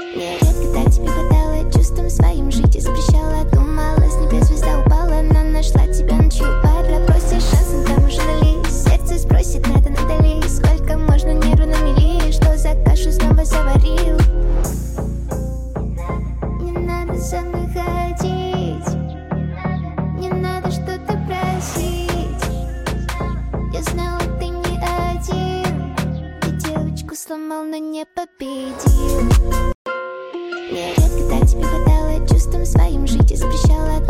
Мне редко так тебе хватало, чувством своим жить я запрещала. Думала, с небес звезда упала, но нашла тебя ночью у бара. Просишь шанс, но там уже нались. Сердце спросит, надо надали. Сколько можно нервы на мели, что за кашу снова заварил. Не надо за мной ходить, не надо что-то просить. Я знала, ты не один, ты девочку сломал, но не победил. Мне редко так тебе хватало, чувством своим жить я запрещала.